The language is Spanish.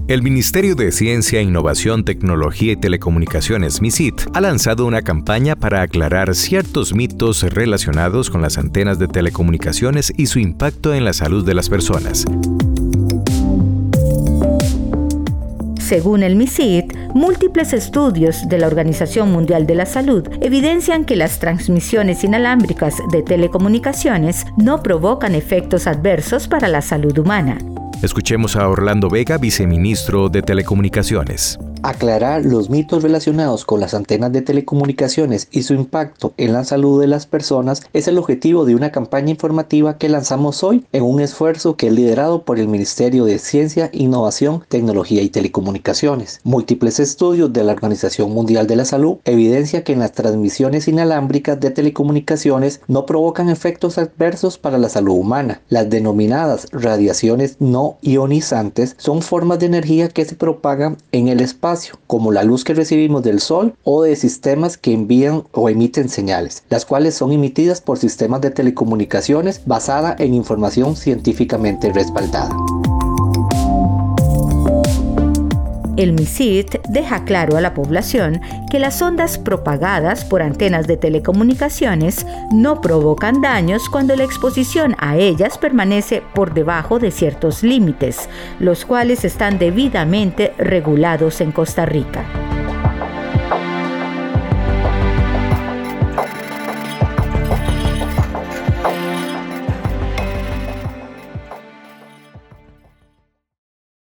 El Ministerio de Ciencia, Innovación, Tecnología y Telecomunicaciones, MICIT, ha lanzado una campaña para aclarar ciertos mitos relacionados con las antenas de telecomunicaciones y su impacto en la salud de las personas. Según el MICIT, múltiples estudios de la Organización Mundial de la Salud evidencian que las transmisiones inalámbricas de telecomunicaciones no provocan efectos adversos para la salud humana. Escuchemos a Orlando Vega, viceministro de Telecomunicaciones. Aclarar los mitos relacionados con las antenas de telecomunicaciones y su impacto en la salud de las personas es el objetivo de una campaña informativa que lanzamos hoy en un esfuerzo que es liderado por el Ministerio de Ciencia, Innovación, Tecnología y Telecomunicaciones. Múltiples estudios de la Organización Mundial de la Salud evidencian que las transmisiones inalámbricas de telecomunicaciones no provocan efectos adversos para la salud humana. Las denominadas radiaciones no ionizantes son formas de energía que se propagan en el espacio, como la luz que recibimos del sol o de sistemas que envían o emiten señales, las cuales son emitidas por sistemas de telecomunicaciones basada en información científicamente respaldada. El MICIT deja claro a la población que las ondas propagadas por antenas de telecomunicaciones no provocan daños cuando la exposición a ellas permanece por debajo de ciertos límites, los cuales están debidamente regulados en Costa Rica.